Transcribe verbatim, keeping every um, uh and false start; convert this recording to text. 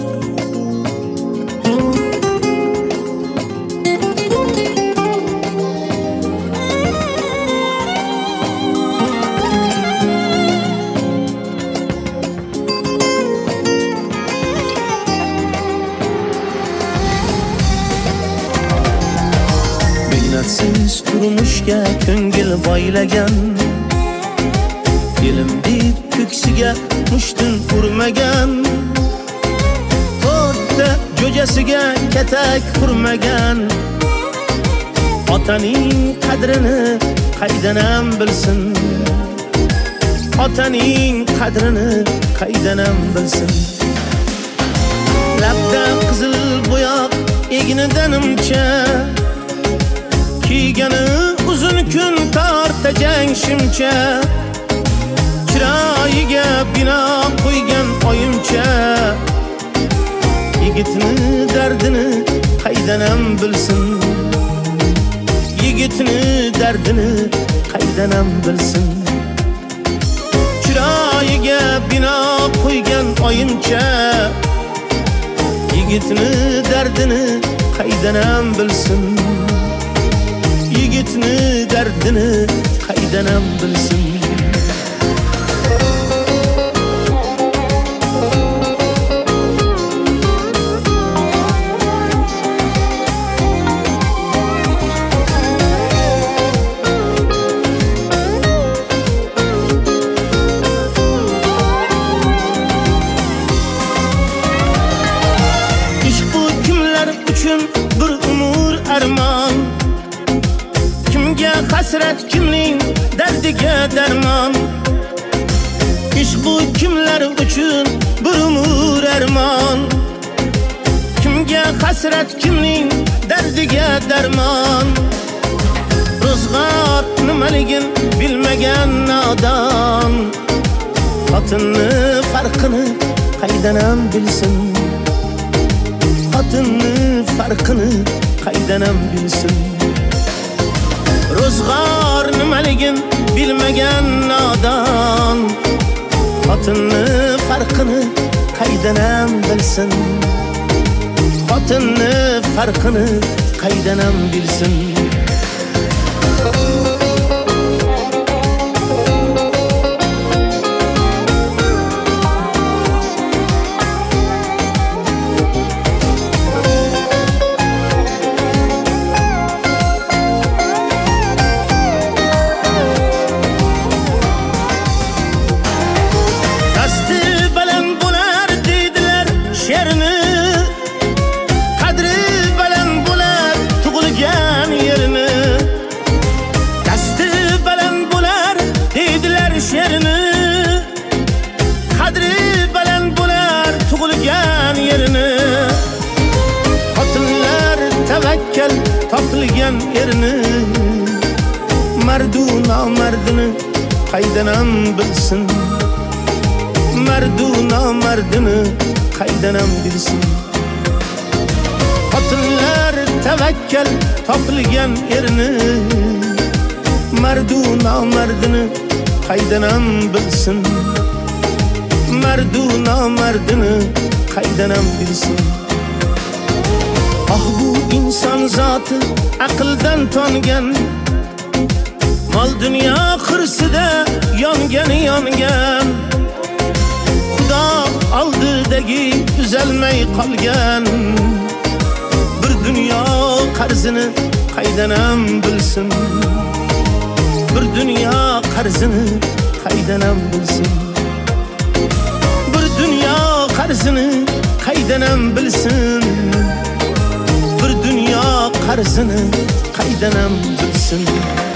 Mehnatsiz turmushga ko'ngil boylagan, ilm deb ko'ksiga mushtun urmagan, to'rtta jo'jasiga katak qurmagan, otaning qadrini qaydanam bilsin, otaning qadrini qaydanam bilsin. Labda qizil bo'yoq egnidan nimcha, kiygani uzun kun tortajang shimcha, chiroyiga bino qo'ygan oyimcha, yigitni dardini qaydanam bilsin, yigitni dardini qaydanam bilsin. Chiroyiga bino qo'ygan oyimcha, yigitni dardini qaydanam bilsin, yigitni dardini qaydanam bilsin. Ish bu kimlar uchun bir umr armon, kimga hasrat, kimning dardiga darmon. Ish bu kimlar uchun bir umr armon, kimga hasrat, kimning dardiga darmon. Ro'zg'or nimaligin bilmagan nodon, xotinni farqini qaydanam bilsin, xotinni farqini qaydanam bilsin. Ro'zg'or nimaligin bilmagan nodon, xotinni farqini qaydanam bilsin, xotinni farqini qaydanam bilsin. Tavakkal topilgan yerini, mardu nomardini qaydanam bilsin, mardu nomardini qaydanam bilsin. Xotinlar tavakkal topilgan yerini, mardu nomardini qaydanam bilsin, mardu nomardini qaydanam bilsin. Ah bu inson zoti aqldan tongan, mol dunyo xirsida yongan yongan, Xudo oldidagi uzalmay qolgan, bir dunyo qarzini qaydanam bilsin, bir dunyo qarzini qaydanam bilsin, bir dunyo qarzini qaydanam bilsin, bir dunyo qarzini qaydanam bilsin.